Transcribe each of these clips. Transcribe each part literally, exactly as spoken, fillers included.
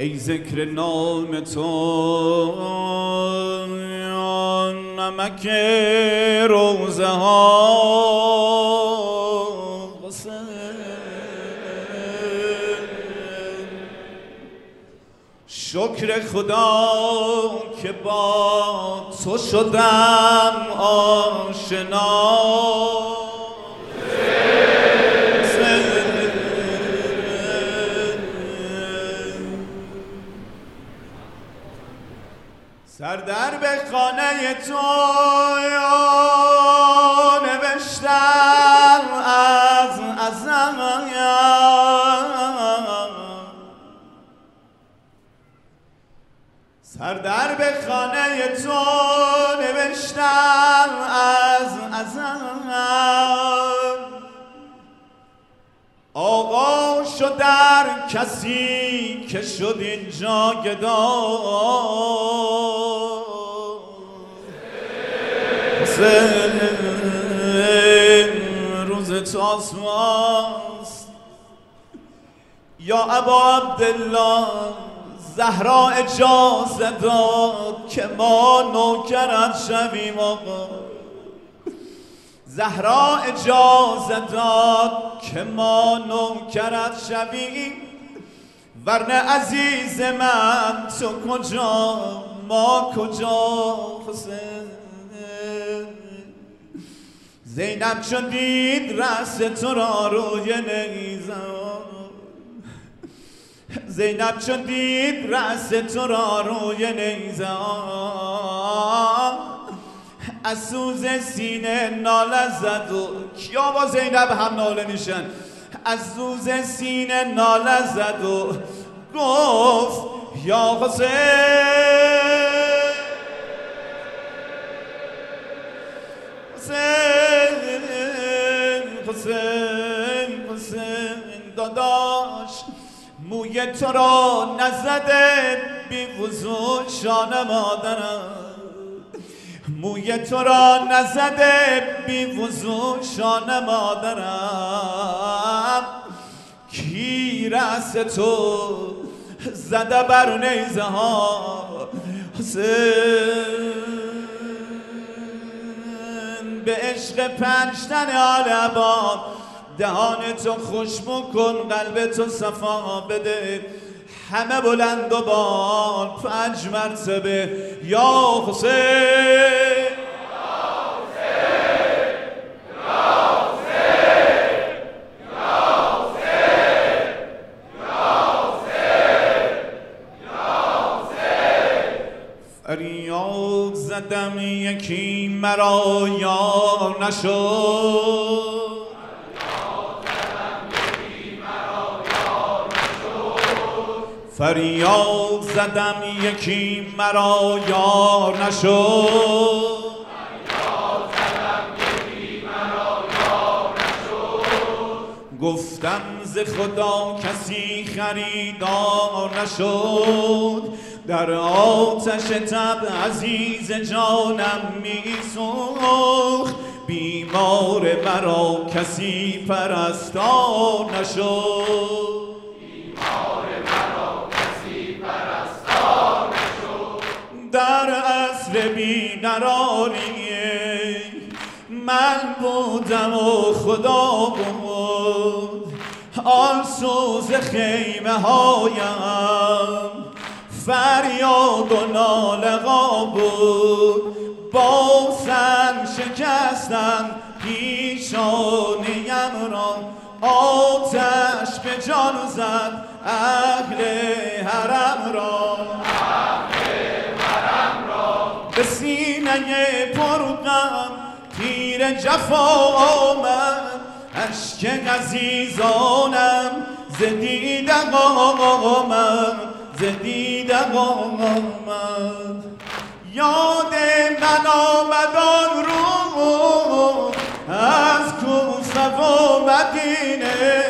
ای ذکر نام تو نمک روزه ها شکر خدا که با تو شدم آشنا سر در به خانه تو نوشتم از ازم سر در به خانه تو نوشتم از ازم آقا شد در کسی که شد اینجا گدا حسین روز تو آسماست یا ابا عبدالله زهرا اجازه داد که ما نوکرت شویم آقا زهرا اجازه داد که ما نوکرت شویم ورنه عزیز من تو کجا ما کجا حسین زینب چون دید رأس تو را روی نیزه زینب چون دید رأس تو را روی نیزه از سوز سینه ناله زد و کیا با زینب هم ناله میشن از سوز سینه ناله زد و گفت یا حسین حسین حسین حسین داداش موی تو را نزده بی وضو شانه مادرم موی تو را نزده بی وضو شانه مادرم کی رأس تو زده بر نیزه ها حسین به عشق پنجتن آل عباد دهان تو خوشبو کن قلب تو صفا بده همه بلند و بال پنج مرتبه یا حسین فریاد زدم یکی مرا یار نشد فریاد زدم یکی مرا یار نشد گفتم ز خدا کسی خریدار نشد در آتش تب عزیز جانم می سوخت بیمار مرا کسی پرستار نشد در عصر بی‌قراری من بودم و خدا بود آن سوز خیمه هایم فریاد و ناله‌ها بود با سن شکستم پیشانیم را آتش به جان زد اهل حرم را به سینه پرغم تیر جفا آمد اشک عزیزانم ز دیدم آمد ز دیدم آمد یاد من آمد آن رو از کوفه و مدینه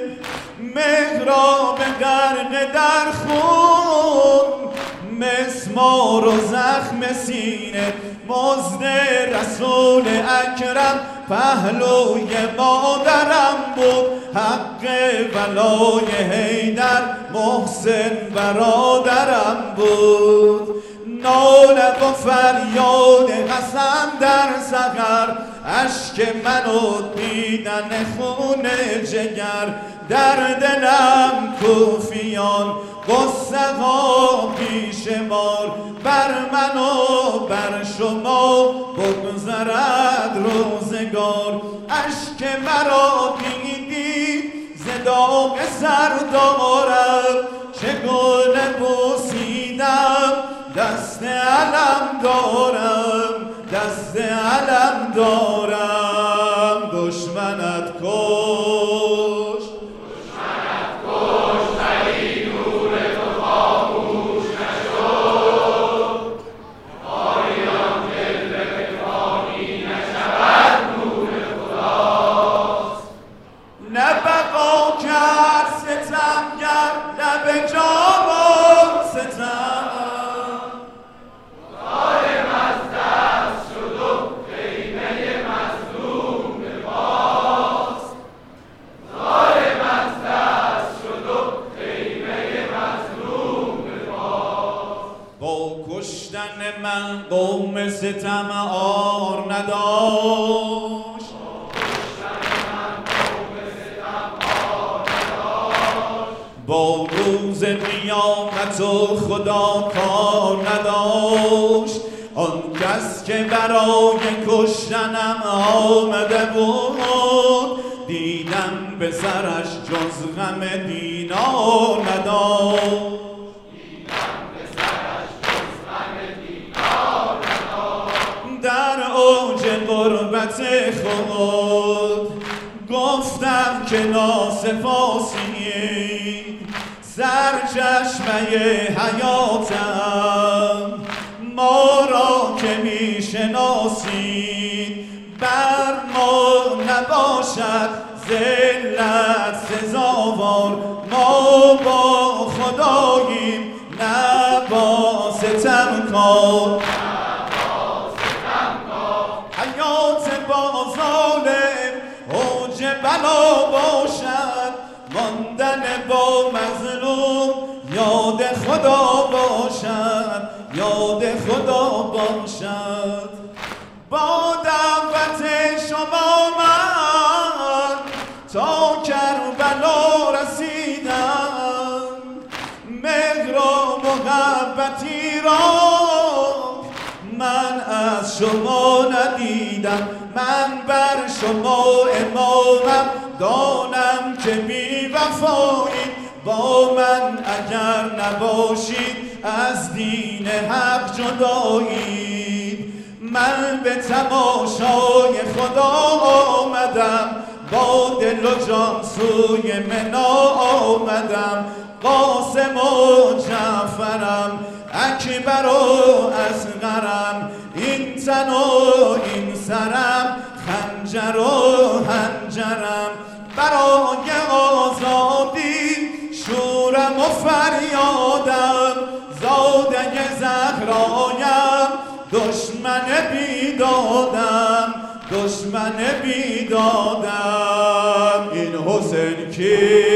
محراب غرق در خون مسمار مسمار و زخم سینه مزد رسول اکرم پهلوی مادرم بود حق ولای حیدر محسن برادرم بود ناله و فریاد حسن در سحر اشک منو دیدن خون جگر در دلم کوفیان قصه ها بیشمار بر من و بر شما بگذرد روزگار اشک مرا دیدی ز داغ سر دارم چه گل بوسیدم دست علم دارم دست علم دارم دشمنت کش دشمنت کش ولی نور تو خاموش نشد آریان دل به فکرانی نشود نور خداست نه بقا کرد ستمگر نه به جامان ستم من قوم ستم آر نداشت با روز قیامت و خدا کار نداشت آن کس که برای کشتنم آمده بود دیدم به سرش جز غم دینار نداشت در اوج قربت خود گفتم که ناسپاسی سرچشمه حیاتم ما را که می شناسید بر ما نباشد ذلت سزاوار ما با خداییم نه با ستمکار حیات با ظالم اوج بلا باشد ماندن با مظلوم یاد خدا باشد یاد خدا باشد با دعوت شما من تا کربلا رسیدم مهر و محبتی را من از شما ندیدم من بر شما امامم دانم که بی وفایید با من اگر نباشید از دین حق جدایید من به تماشای خدا آمدم با دل و جان سوی منا آمدم قاسم و جعفرم اکبر و اصغرم این تن و این سرم خنجر و هنجرم برای آزادی شورم و فریادم زاده زهرایم دشمن بیدادم دشمن بیدادم این حسین کی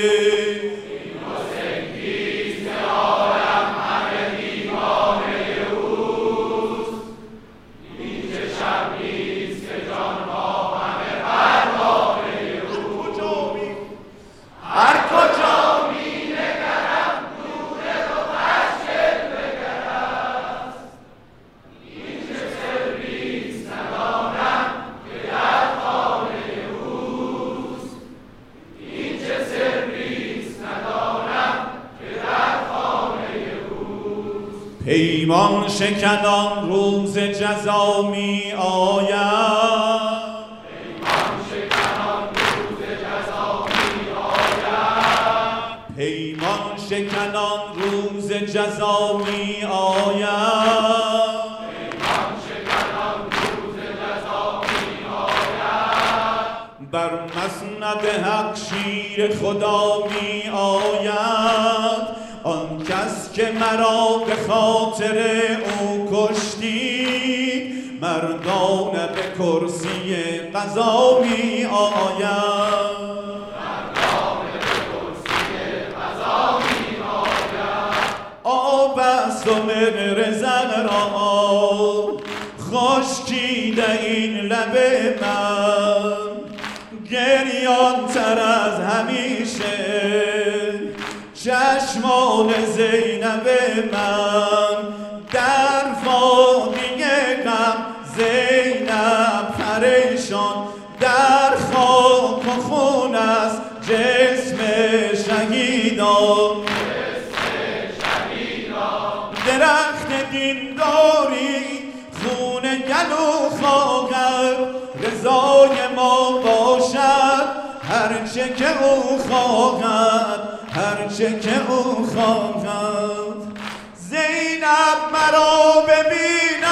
پیمان شکنان روز جزا می آید پیمان شکنان روز جزا می آید پیمان شکنان روز جزا می آید پیمان شکنان روز جزا می آید بر مسند حق شیر خدا می آید آن کس بس که مرا به خاطر او کشتید مردانه به کرسی قضا می آید آب است و مهر زن را خشکیده این لب من گریان تر از همیشه چشمان زینب من در وادی غم زینب پریشان در خاک و خون است جسم شهیدان درخت دینداری خون گلو خواهد رضای ما باشد هرچه که او خواهد هرچه که او خواهد زینب مرا ببیند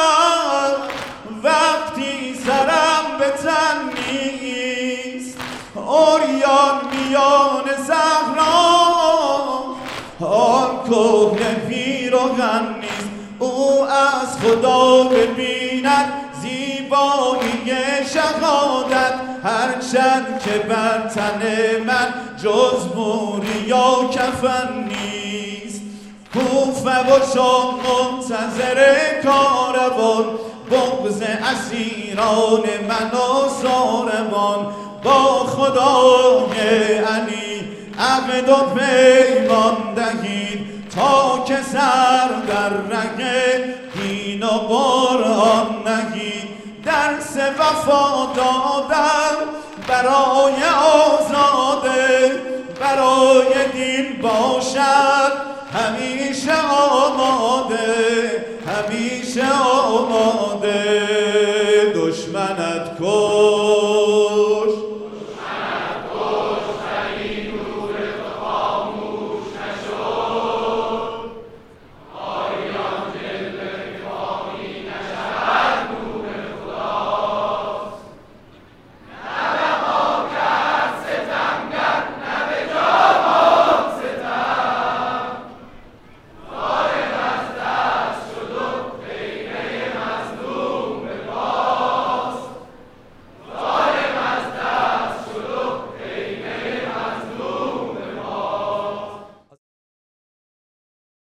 وقتی سرم به تن نیست عریان میان صحرا آن کهنه پیراهن نیست او از خدا ببیند زیبایی شهادت هرچند که بر تن من جز موری یا کفن نیست کوفه و شام منتظر کاروان بغض اسیران من و ساربان با خدای علی عقد و پیمان دهید تا که سر در رگ دین و قرآن نهید درس وفا دادن برای آزاده برای دین باشد همیشه آماده همیشه